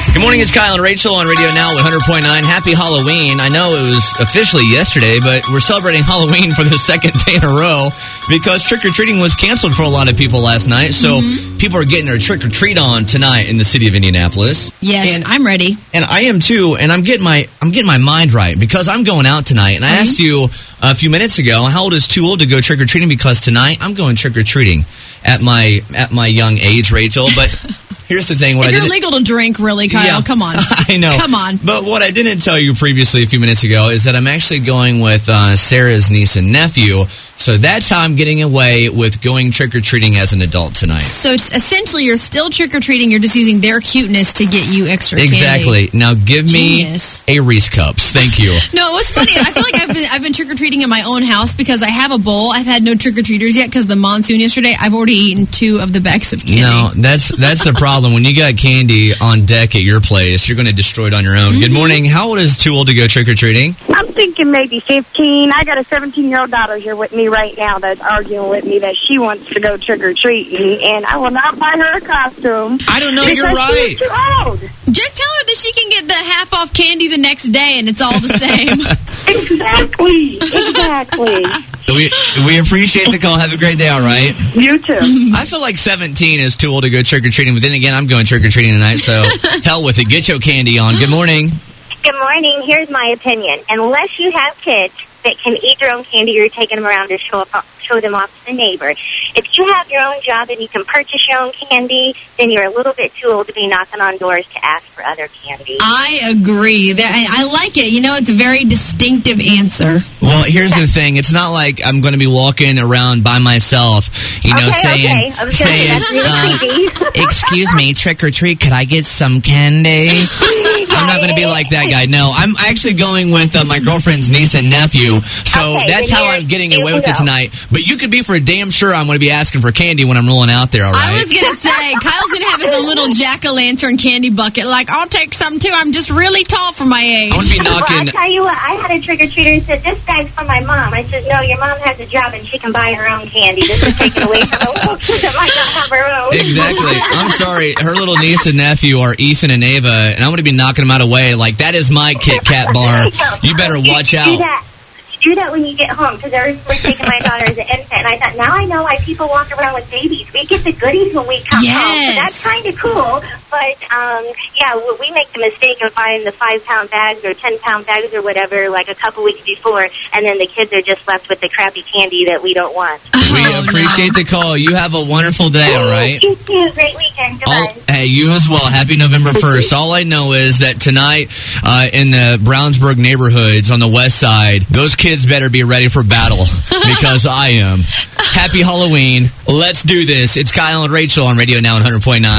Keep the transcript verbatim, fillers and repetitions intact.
Good morning, it's Kyle and Rachel on Radio Now with one hundred point nine. Happy Halloween. I know it was officially yesterday, but we're celebrating Halloween for the second day in a row because trick-or-treating was canceled for a lot of people last night. So mm-hmm. people are getting their trick-or-treat on tonight in the city of Indianapolis. Yes, and I'm ready. And I am too, and I'm getting my I'm getting my mind right because I'm going out tonight. And I mm-hmm. asked you a few minutes ago, how old is too old to go trick-or-treating? Because tonight I'm going trick-or-treating at my at my young age, Rachel. But here's the thing. What if I you're legal to drink, really, Kyle, yeah, come on. I know. Come on. But what I didn't tell you previously a few minutes ago is that I'm actually going with uh, Sarah's niece and nephew. So that's how I'm getting away with going trick-or-treating as an adult tonight. So it's essentially you're still trick-or-treating, you're just using their cuteness to get you extra exactly. candy. Now give Genius. me a Reese Cups. Thank you. No, what's funny, I feel like I've been, I've been trick-or-treating in my own house because I have a bowl. I've had no trick-or-treaters yet because the monsoon yesterday. I've already eaten two of the bags of candy. No, that's that's the problem. When you got candy on deck at your place, you're going to destroy it on your own. Mm-hmm. Good morning. How old is too old to go trick-or-treating? I'm thinking maybe fifteen. I got a seventeen-year-old daughter here with me right now that's arguing with me that she wants to go trick-or-treating, and I will not buy her a costume. I don't know, you're right. She's too old. Just tell her that she can get the half-off candy the next day, and it's all the same. Exactly. Exactly. We we appreciate the call. Have a great day, all right? You too. I feel like seventeen is too old to go trick-or-treating, but then again, I'm going trick-or-treating tonight, so hell with it. Get your candy on. Good morning. Good morning. Here's my opinion. Unless you have kids that can eat their own candy, you're taking them around to show up, show them off to the neighbor. If you have your own job and you can purchase your own candy, then you're a little bit too old to be knocking on doors to ask for other candy. I agree. I, I like it. You know, it's a very distinctive answer. Well, here's the thing. It's not like I'm going to be walking around by myself, you know, okay, saying, okay. I was saying really uh, excuse me, trick or treat, could I get some candy? I'm not going to be like that guy. No, I'm actually going with uh, my girlfriend's niece and nephew, so okay, that's how I'm getting away with it tonight. But you could be for damn sure I'm going to be asking for candy when I'm rolling out there, all right? I was going to say, Kyle's going to have his own little jack-o'-lantern candy bucket. Like, I'll take some, too. I'm just really tall for my age. I want to be knocking. Well, I'll tell you what. I had a trick-or-treater who said, this bag's for my mom. I said, no, your mom has a job and she can buy her own candy. This is taken away from a little kid that might not have her own. Exactly. I'm sorry. Her little niece and nephew are Ethan and Ava, and I'm going to be knocking them out of the way. Like, that is my Kit Kat bar. You better watch out. Do that. Do that when you get home, because they were taking my daughter as an infant, and I thought, now I know why people walk around with babies. We get the goodies when we come yes. home, so that's kind of cool. But, um, yeah, we make the mistake of buying the five-pound bags or ten-pound bags or whatever, like a couple weeks before, and then the kids are just left with the crappy candy that we don't want. We oh, appreciate no. the call. You have a wonderful day, all right? You too. Great weekend. Goodbye. All, hey, you as well. Happy November first. All I know is that tonight uh, in the Brownsburg neighborhoods on the west side, those kids better be ready for battle because I am. Happy Halloween. Let's do this. It's Kyle and Rachel on Radio Now one hundred point nine.